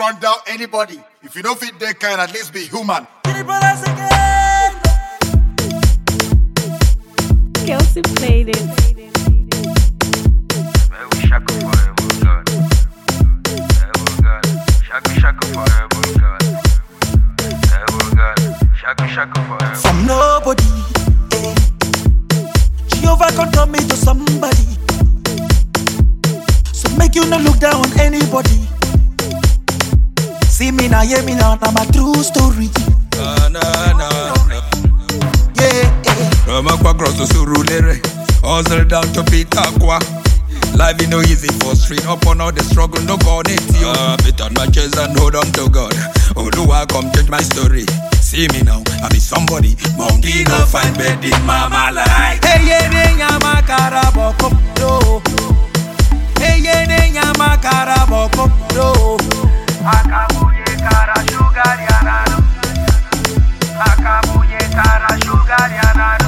run down anybody. If you don't fit that kind, at least be human. Kelsey played it. We shackle forever, God. Ever God. Shackle forever, God. Ever God. Shackle forever. From nobody, Jehovah can turn me to somebody. So make you not look down on anybody. See me now, hear me now, I'm a true story. Rama kwa cross to Surulere, hustle down to Pitakwa. Life is no easy for street, up on all the struggle, no God it you. Put on my chest and hold on to God. Oluwa come change my story. See me now, I be somebody. Monkey no find bed in mama like. Hey ye ne nyama karaboko do. Hey ye ne nyama karaboko do. Akabuye kara sugar yanano. Akabuye kara sugar yanano.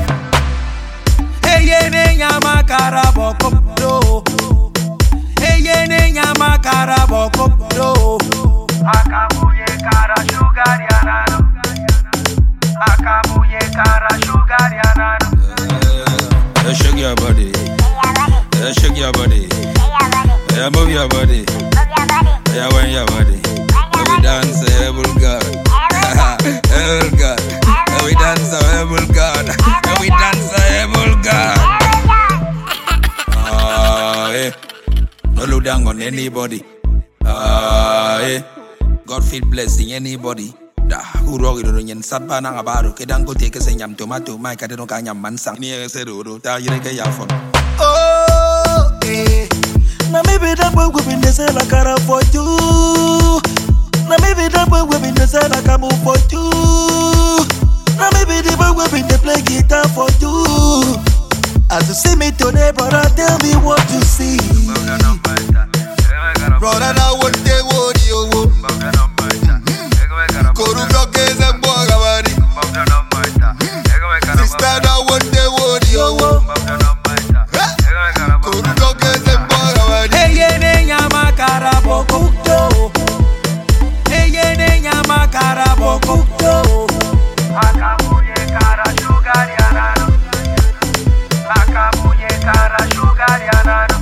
Hey ye ne nyama karaboko do. Hey ye ne nyama karaboko do. Akabuye kara sugar yanano. Akabuye kara sugar yanano. Shake your body, shake your body, move your body, wind your body. We dance every God, every God. We dance every God, we dance every God. No look down on anybody. God feel blessing anybody. Who wrong it on yen sat banang about Kedang go take a senyam tomato, my catano kanyam mansang near Sedo, Tayaka Yafon. Oh, eh. Now maybe that boy will be the same like I for you. Now maybe that boy will be the same like I move for you. Now maybe the boy will be the play guitar for you. As you see me today, brother, tell me what you see. Brother, now what they want you. Koru blockers and Bogabari. Sister, now what they want you. Koru blockers and Bogabari. Hey, ye ne nyama karaboko do. Hey, ye ne nyama karaboko do. Akabuye kara sugar yanano. Akabuye kara sugar yanano.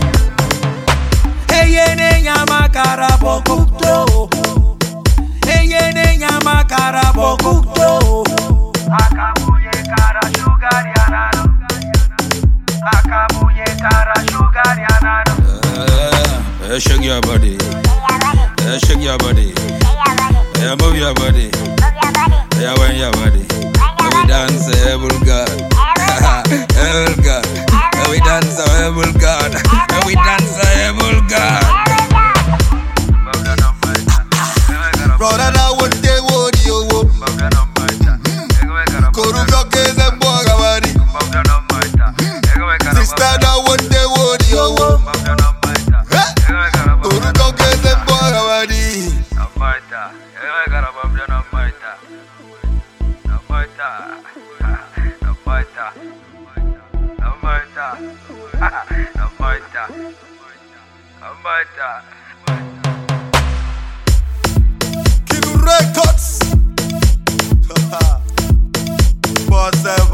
Hey, ye ne nyama karaboko do. Hey, ye ne nyama karaboko do. Akabuye kara sugar yanano. Akabuye kara sugar yanano. Shake your body, shake your body, move your body, wind your body. We dance every God, every God. We dance every God, we dance every God. Brother, now what they want you. Koru blockers and Bogabari. Sister, now what they want you. Koru blockers and Bogabari. King Records. Boss